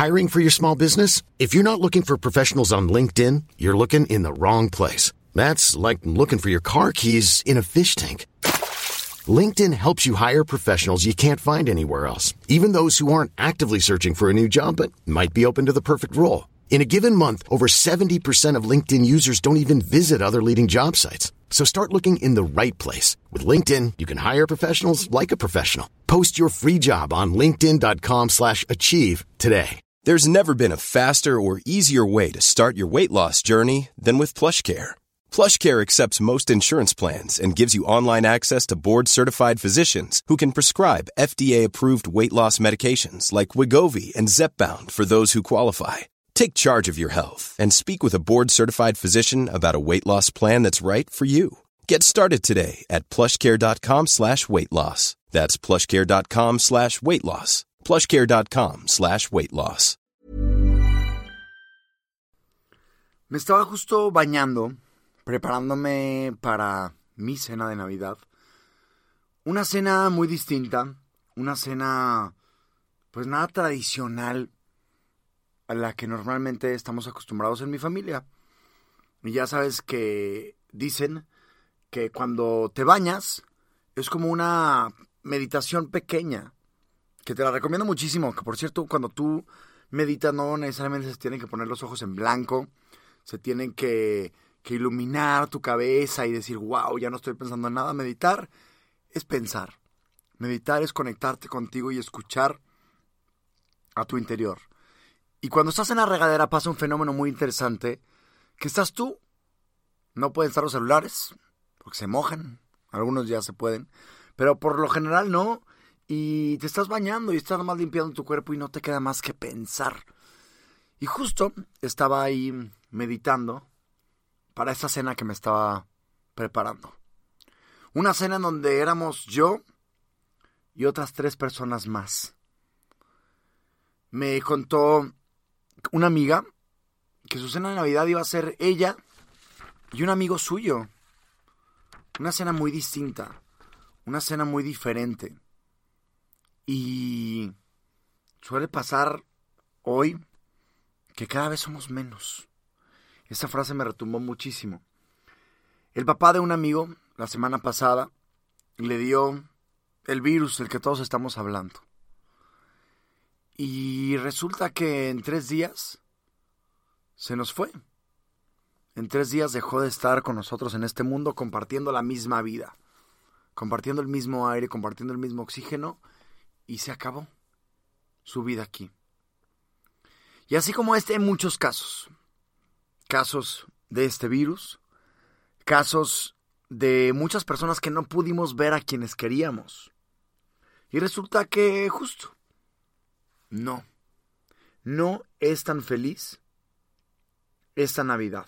Hiring for your small business? If you're not looking for professionals on LinkedIn, you're looking in the wrong place. That's like looking for your car keys in a fish tank. LinkedIn helps you hire professionals you can't find anywhere else, even those who aren't actively searching for a new job but might be open to the perfect role. In a given month, over 70% of LinkedIn users don't even visit other leading job sites. So start looking in the right place. With LinkedIn, you can hire professionals like a professional. Post your free job on linkedin.com/achieve today. There's never been a faster or easier way to start your weight loss journey than with PlushCare. PlushCare accepts most insurance plans and gives you online access to board-certified physicians who can prescribe FDA-approved weight loss medications like Wegovy and Zepbound for those who qualify. Take charge of your health and speak with a board-certified physician about a weight loss plan that's right for you. Get started today at plushcare.com/weight loss. That's plushcare.com/weight loss. plushcare.com/weight loss. Me estaba justo bañando, preparándome para mi cena de Navidad. Una cena muy distinta, una cena pues nada tradicional a la que normalmente estamos acostumbrados en mi familia. Y ya sabes que dicen que cuando te bañas es como una meditación pequeña, que te la recomiendo muchísimo, que por cierto cuando tú meditas no necesariamente se tienen que poner los ojos en blanco, se tienen que iluminar tu cabeza y decir, wow, ya no estoy pensando en nada. Meditar es pensar. Meditar es conectarte contigo y escuchar a tu interior. Y cuando estás en la regadera pasa un fenómeno muy interesante, que estás tú. No pueden estar los celulares, porque se mojan. Algunos ya se pueden, pero por lo general no. Y te estás bañando y estás nomás limpiando tu cuerpo y no te queda más que pensar. Y justo estaba ahí meditando para esta cena que me estaba preparando. Una cena en donde éramos yo y otras 3 personas más. Me contó una amiga que su cena de Navidad iba a ser ella y un amigo suyo. Una cena muy distinta, una cena muy diferente. Y suele pasar hoy que cada vez somos menos. Esta frase me retumbó muchísimo. El papá de un amigo, la semana pasada, le dio el virus del que todos estamos hablando. Y resulta que en 3 días se nos fue. En 3 días dejó de estar con nosotros en este mundo compartiendo la misma vida, compartiendo el mismo aire, compartiendo el mismo oxígeno, y se acabó su vida aquí. Y así como hay muchos casos de este virus, casos de muchas personas que no pudimos ver a quienes queríamos. Y resulta que justo no es tan feliz esta Navidad.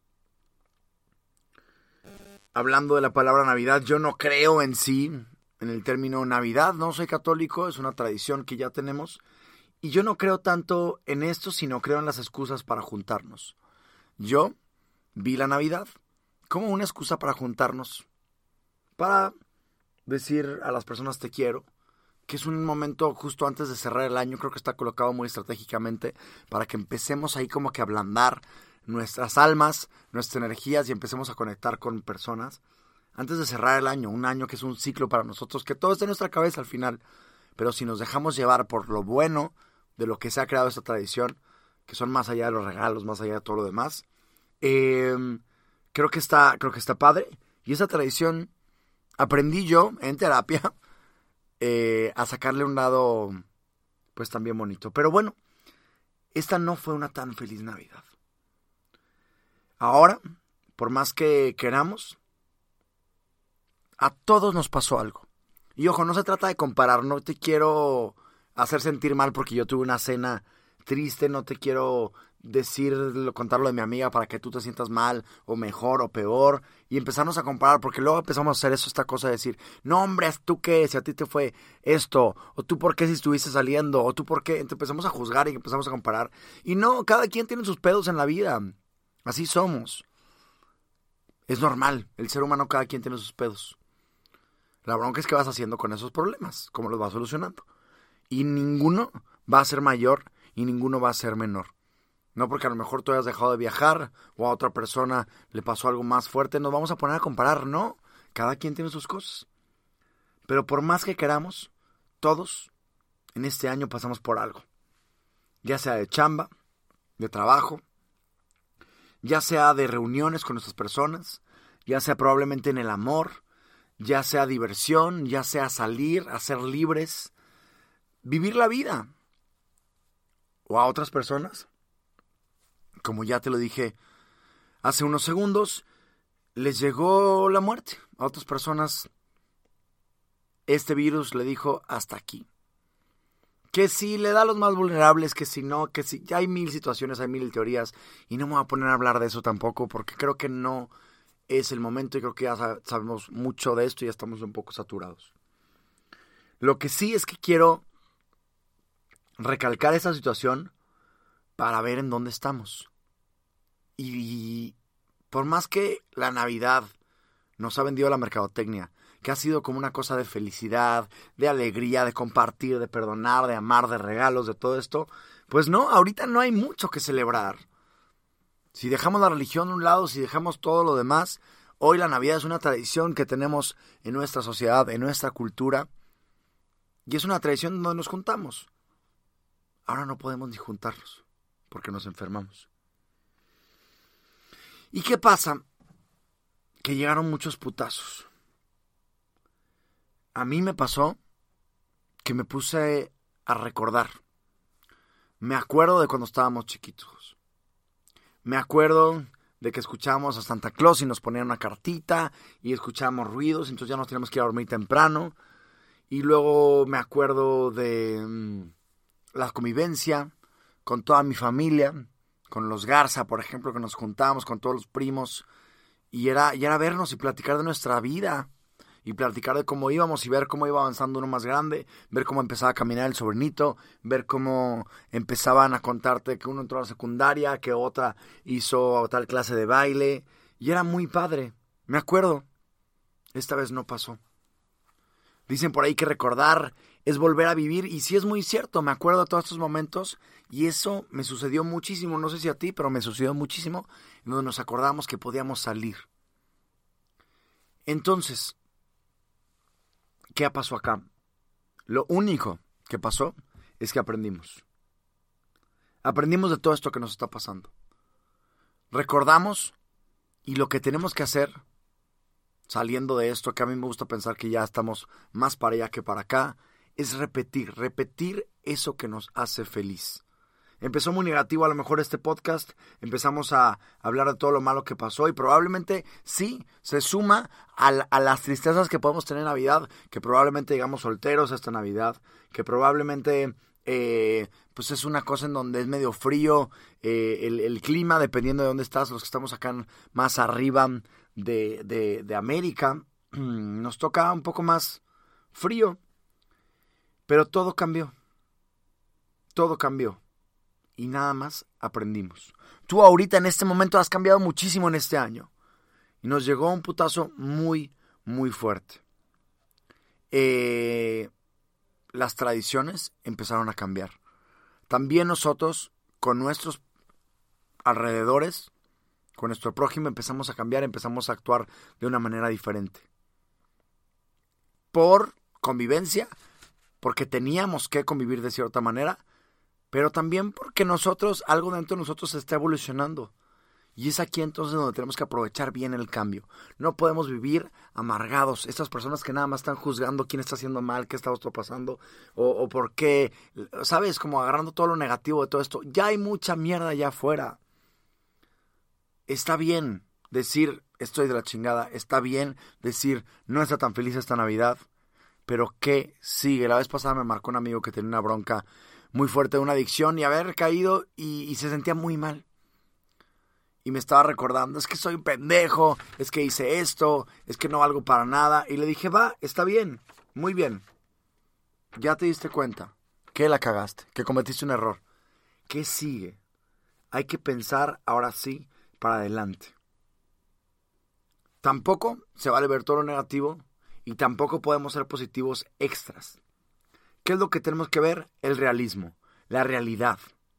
Hablando de la palabra Navidad, yo no creo en sí, en el término Navidad, no soy católico, es una tradición que ya tenemos, y yo no creo tanto en esto, sino creo en las excusas para juntarnos. Yo vi la Navidad como una excusa para juntarnos, para decir a las personas te quiero, que es un momento justo antes de cerrar el año, creo que está colocado muy estratégicamente para que empecemos ahí como que a ablandar nuestras almas, nuestras energías y empecemos a conectar con personas antes de cerrar el año, un año que es un ciclo para nosotros, que todo está en nuestra cabeza al final, pero si nos dejamos llevar por lo bueno de lo que se ha creado esta tradición, que son más allá de los regalos, más allá de todo lo demás, creo que está padre. Y esa tradición aprendí yo en terapia a sacarle un lado pues también bonito. Pero bueno, esta no fue una tan feliz Navidad. Ahora, por más que queramos, a todos nos pasó algo. Y ojo, no se trata de comparar, no te quiero hacer sentir mal porque yo tuve una cena triste, no te quiero contarlo de mi amiga para que tú te sientas mal o mejor o peor y empezarnos a comparar, porque luego empezamos a hacer esta cosa de decir, no hombre, ¿tú qué? Si a ti te fue esto, o tú por qué si estuviste saliendo, o tú por qué, entonces empezamos a juzgar y empezamos a comparar, y no, cada quien tiene sus pedos en la vida, así somos, es normal, el ser humano cada quien tiene sus pedos, la bronca es que vas haciendo con esos problemas, cómo los vas solucionando, y ninguno va a ser mayor y ninguno va a ser menor. No porque a lo mejor tú hayas dejado de viajar o a otra persona le pasó algo más fuerte, nos vamos a poner a comparar, no. Cada quien tiene sus cosas. Pero por más que queramos, todos en este año pasamos por algo. Ya sea de chamba, de trabajo, ya sea de reuniones con nuestras personas, ya sea probablemente en el amor, ya sea diversión, ya sea salir, a ser libres, vivir la vida. O a otras personas, como ya te lo dije hace unos segundos, les llegó la muerte. A otras personas este virus le dijo hasta aquí. Que si le da a los más vulnerables, que si no, que si... Ya hay mil situaciones, hay mil teorías. Y no me voy a poner a hablar de eso tampoco, porque creo que no es el momento y creo que ya sabemos mucho de esto y ya estamos un poco saturados. Lo que sí es que quiero recalcar esta situación para ver en dónde estamos. Y por más que la Navidad nos ha vendido la mercadotecnia, que ha sido como una cosa de felicidad, de alegría, de compartir, de perdonar, de amar, de regalos, de todo esto, pues no, ahorita no hay mucho que celebrar. Si dejamos la religión de un lado, si dejamos todo lo demás, hoy la Navidad es una tradición que tenemos en nuestra sociedad, en nuestra cultura, y es una tradición donde nos juntamos. Ahora no podemos ni juntarnos, porque nos enfermamos. ¿Y qué pasa? Que llegaron muchos putazos. A mí me pasó que me puse a recordar. Me acuerdo de cuando estábamos chiquitos. Me acuerdo de que escuchábamos a Santa Claus y nos ponían una cartita y escuchábamos ruidos, entonces ya nos teníamos que ir a dormir temprano. Y luego me acuerdo de la convivencia con toda mi familia, con los Garza, por ejemplo, que nos juntábamos con todos los primos. Y era vernos y platicar de nuestra vida. Y platicar de cómo íbamos y ver cómo iba avanzando uno más grande, ver cómo empezaba a caminar el sobrinito, ver cómo empezaban a contarte que uno entró a la secundaria, que otra hizo tal clase de baile. Y era muy padre, me acuerdo. Esta vez no pasó. Dicen por ahí que recordar es volver a vivir, y sí es muy cierto, me acuerdo de todos estos momentos, y eso me sucedió muchísimo, no sé si a ti, pero me sucedió muchísimo, en donde nos acordamos que podíamos salir. Entonces, ¿qué pasó acá? Lo único que pasó es que aprendimos. Aprendimos de todo esto que nos está pasando. Recordamos, y lo que tenemos que hacer, saliendo de esto, que a mí me gusta pensar que ya estamos más para allá que para acá, es repetir eso que nos hace feliz. Empezó muy negativo a lo mejor este podcast, empezamos a hablar de todo lo malo que pasó y probablemente sí, se suma a las tristezas que podemos tener en Navidad, que probablemente llegamos solteros esta Navidad, que probablemente pues es una cosa en donde es medio frío el clima, dependiendo de dónde estás. Los que estamos acá más arriba de América, nos toca un poco más frío, pero todo cambió. Todo cambió. Y nada más aprendimos. Tú ahorita en este momento has cambiado muchísimo en este año. Y nos llegó un putazo muy, muy fuerte. Las tradiciones empezaron a cambiar. También nosotros, con nuestros alrededores, con nuestro prójimo, empezamos a cambiar, empezamos a actuar de una manera diferente. Por convivencia, porque teníamos que convivir de cierta manera, pero también porque algo dentro de nosotros se está evolucionando. Y es aquí entonces donde tenemos que aprovechar bien el cambio. No podemos vivir amargados. Estas personas que nada más están juzgando quién está haciendo mal, qué está otro pasando, o por qué, ¿sabes? Como agarrando todo lo negativo de todo esto. Ya hay mucha mierda allá afuera. Está bien decir, estoy de la chingada. Está bien decir, no está tan feliz esta Navidad. Pero ¿qué sigue? La vez pasada me marcó un amigo que tenía una bronca muy fuerte de una adicción y haber caído y se sentía muy mal. Y me estaba recordando, es que soy un pendejo, es que hice esto, es que no valgo para nada. Y le dije, va, está bien, muy bien. Ya te diste cuenta que la cagaste, que cometiste un error. ¿Qué sigue? Hay que pensar ahora sí para adelante. Tampoco se vale ver todo lo negativo y tampoco podemos ser positivos extras. ¿Qué es lo que tenemos que ver? El realismo, la realidad.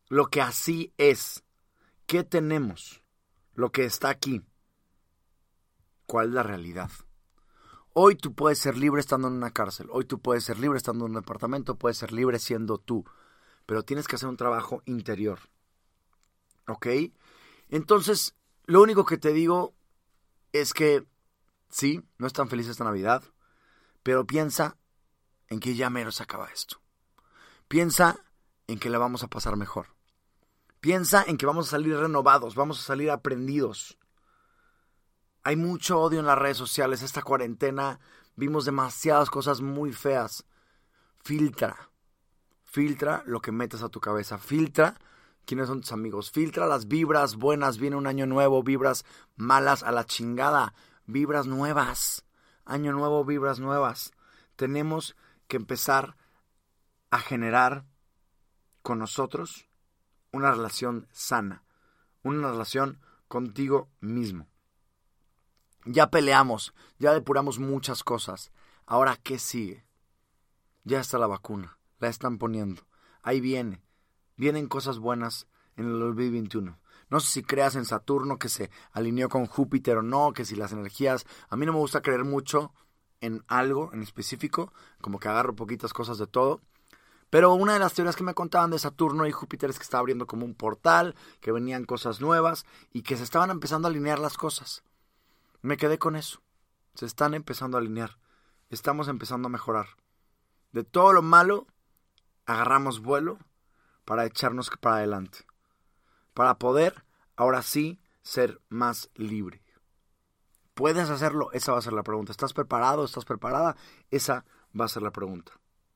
lo que así es. ¿Qué tenemos? Lo que está aquí. ¿Cuál es la realidad? Hoy tú puedes ser libre estando en una cárcel. Hoy tú puedes ser libre estando en un departamento. Puedes ser libre siendo tú. Pero tienes que hacer un trabajo interior. ¿Ok? Entonces, lo único que te digo es que sí, no es tan feliz esta Navidad, pero piensa en que ya mero se acaba esto. Piensa en que la vamos a pasar mejor. Piensa en que vamos a salir renovados, vamos a salir aprendidos. Hay mucho odio en las redes sociales. Esta cuarentena vimos demasiadas cosas muy feas. Filtra lo que metes a tu cabeza. Filtra quiénes son tus amigos. Filtra las vibras buenas. Viene un año nuevo. Vibras malas a la chingada. Vibras nuevas. Año nuevo, vibras nuevas. Tenemos que empezar a generar con nosotros una relación sana. Una relación contigo mismo. Ya peleamos. Ya depuramos muchas cosas. Ahora, ¿qué sigue? Ya está la vacuna. La están poniendo. Ahí viene. Vienen cosas buenas en el 2021. No sé si creas en Saturno que se alineó con Júpiter o no, que si las energías... A mí no me gusta creer mucho en algo en específico, como que agarro poquitas cosas de todo. Pero una de las teorías que me contaban de Saturno y Júpiter es que estaba abriendo como un portal, que venían cosas nuevas y que se estaban empezando a alinear las cosas. Me quedé con eso. Se están empezando a alinear. Estamos empezando a mejorar. De todo lo malo, agarramos vuelo para echarnos para adelante. Para poder, ahora sí, ser más libre. ¿Puedes hacerlo? Esa va a ser la pregunta. ¿Estás preparado? ¿Estás preparada? Esa va a ser la pregunta.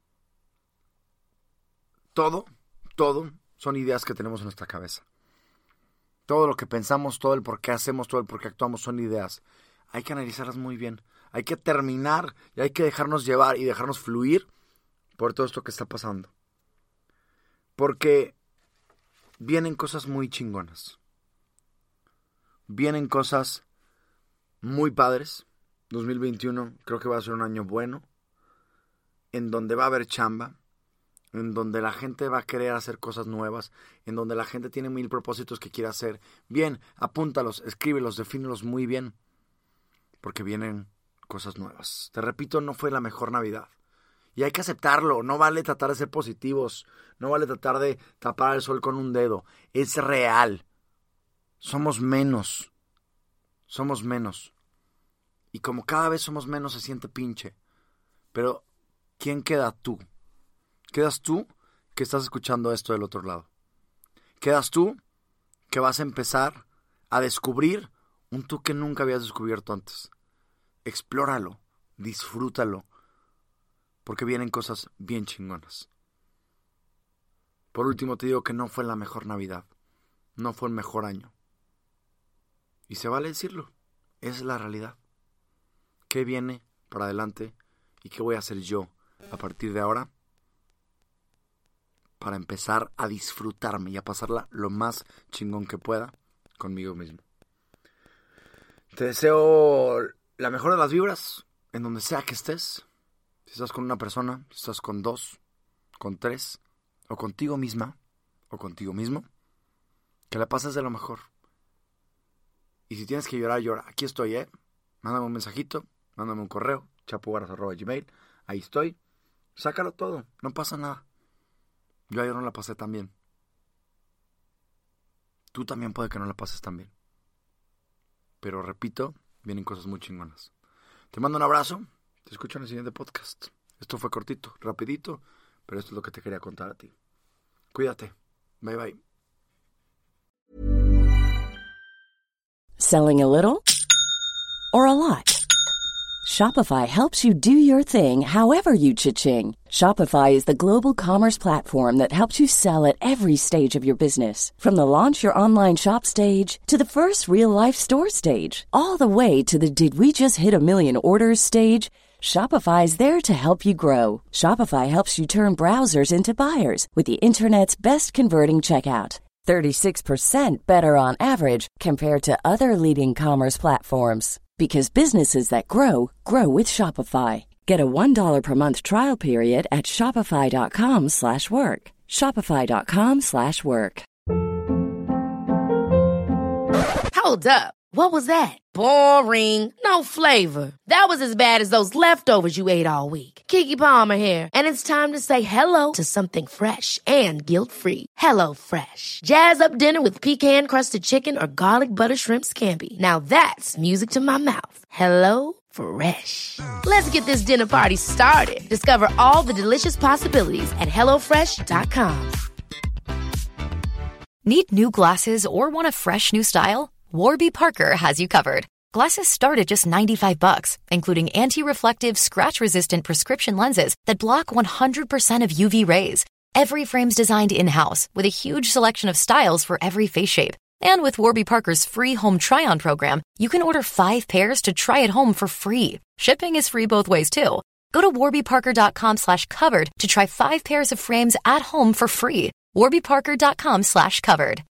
Todo son ideas que tenemos en nuestra cabeza. Todo lo que pensamos, todo el por qué hacemos, todo el por qué actuamos son ideas. Hay que analizarlas muy bien. Hay que terminar y hay que dejarnos llevar y dejarnos fluir por todo esto que está pasando. Porque vienen cosas muy chingonas. Vienen cosas muy padres. 2021 creo que va a ser un año bueno. En donde va a haber chamba. En donde la gente va a querer hacer cosas nuevas. En donde la gente tiene 1000 propósitos que quiere hacer. Bien, apúntalos, escríbelos, defínelos muy bien. Porque vienen cosas nuevas. Te repito, no fue la mejor Navidad. Y hay que aceptarlo. No vale tratar de ser positivos. No vale tratar de tapar el sol con un dedo. Es real. Somos menos. Somos menos. Y como cada vez somos menos, se siente pinche. Pero, ¿quién queda tú? Quedas tú que estás escuchando esto del otro lado. Quedas tú que vas a empezar a descubrir un tú que nunca habías descubierto antes. Explóralo. Disfrútalo. Porque vienen cosas bien chingonas. Por último te digo que no fue la mejor Navidad. No fue el mejor año. Y se vale decirlo. Es la realidad. ¿Qué viene para adelante? ¿Y qué voy a hacer yo a partir de ahora? Para empezar a disfrutarme y a pasarla lo más chingón que pueda conmigo mismo. Te deseo la mejor de las vibras en donde sea que estés. Si estás con una persona, si estás con 2, con 3, o contigo misma, o contigo mismo, que la pases de lo mejor. Y si tienes que llorar, llora. Aquí estoy, Mándame un mensajito, mándame un correo, chapogaras@gmail. Ahí estoy. Sácalo todo, no pasa nada. Yo ayer no la pasé tan bien. Tú también puede que no la pases tan bien. Pero repito, vienen cosas muy chingonas. Te mando un abrazo. Te escucho en el siguiente podcast. Esto fue cortito, rapidito, pero esto es lo que te quería contar a ti. Cuídate. Bye, bye. Selling a little or a lot? Shopify helps you do your thing however you cha-ching. Shopify is the global commerce platform that helps you sell at every stage of your business. From the launch your online shop stage to the first real-life store stage, all the way to the did we just hit a million orders stage. Shopify is there to help you grow. Shopify helps you turn browsers into buyers with the internet's best converting checkout. 36% better on average compared to other leading commerce platforms. Because businesses that grow, grow with Shopify. Get a $1 per month trial period at shopify.com/work. Shopify.com/work. Hold up. What was that? Boring. No flavor. That was as bad as those leftovers you ate all week. Keke Palmer here, and it's time to say hello to something fresh and guilt-free. Hello Fresh. Jazz up dinner with pecan-crusted chicken or garlic butter shrimp scampi. Now that's music to my mouth. Hello Fresh. Let's get this dinner party started. Discover all the delicious possibilities at HelloFresh.com. Need new glasses or want a fresh new style? Warby Parker has you covered. Glasses start at just $95, including anti-reflective, scratch-resistant prescription lenses that block 100% of UV rays. Every frame's designed in-house with a huge selection of styles for every face shape. And with Warby Parker's free home try-on program, you can order 5 pairs to try at home for free. Shipping is free both ways, too. Go to warbyparker.com/covered to try 5 pairs of frames at home for free. warbyparker.com/covered.